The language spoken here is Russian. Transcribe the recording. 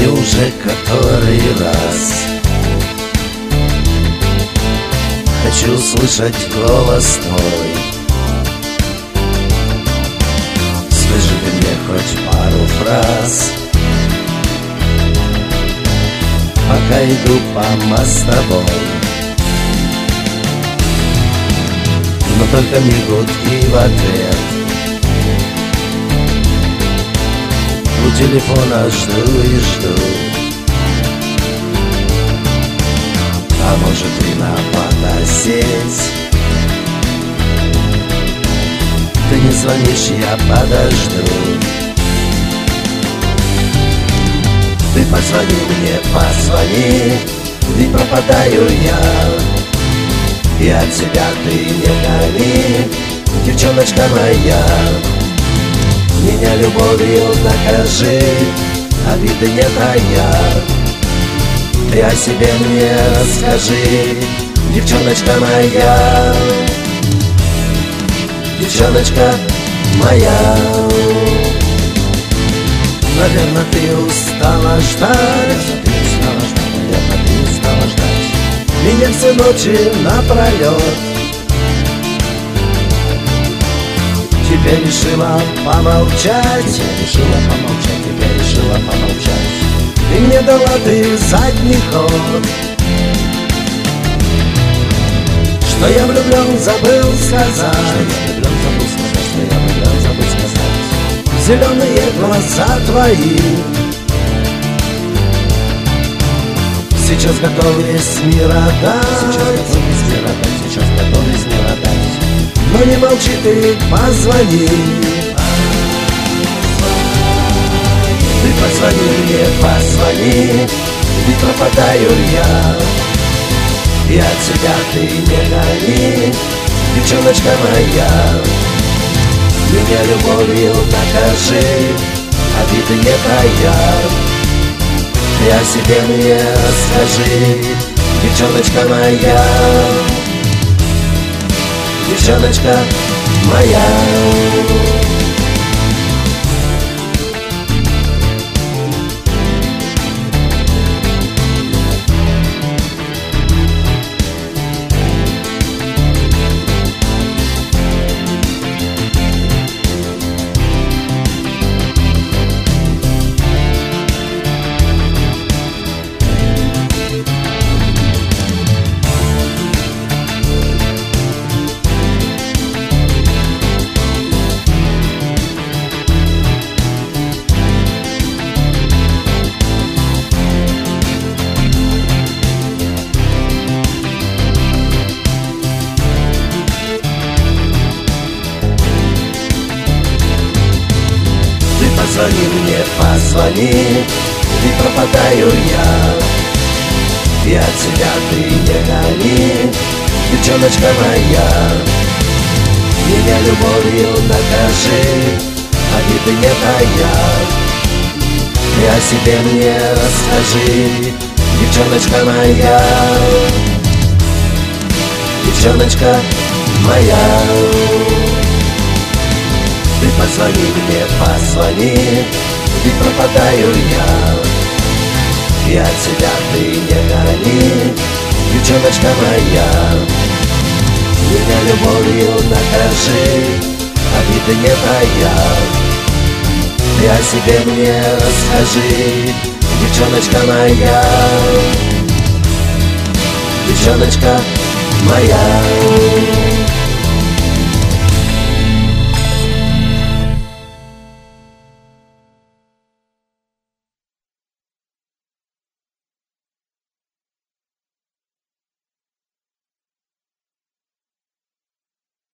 И уже который раз хочу слышать голос твой. Скажи ты мне хоть пару фраз, пока иду по мостовой. Но только мне гудки в ответ. У телефона жду и жду. А может и на фотосеть. Ты не звонишь, я подожду. Ты позвони мне, позвони, ведь пропадаю я. И от тебя ты не гони, девчоночка моя. Меня любовью накажи, обиды не тая. Ты о себе мне расскажи, девчоночка моя. Девчоночка моя. Наверное, ты устала ждать. Наверное, ты устала ждать меня все ночи напролет. Теперь решила помолчать. Теперь решила помолчать. И мне дала ты задний ход. Что я влюблен, забыл сказать. Что я влюблен, забыл сказать. Зеленые глаза твои сейчас готов весь мир отдать. Сейчас готов весь мир отдать. Но не молчи ты, позвони. Ты позвони мне, позвони, ведь пропадаю я. И от тебя ты не гони, девчоночка моя. Меня любовью накажи, обиды не тая. Ты о себе мне расскажи, девчоночка моя. Девчоночка моя. Позвони мне, позвони, ведь пропадаю я. И от тебя ты не гони, девчоночка моя. Меня любовью накажи, обиды не тая. Ты о себе мне расскажи, девчоночка моя. Девчоночка моя. Ты позвони мне, позвони, ведь пропадаю я. И от тебя ты не гони, девчоночка моя. Меня любовью накажи, обиды не тая. Ты о себе мне расскажи, девчоночка моя. Девчоночка моя.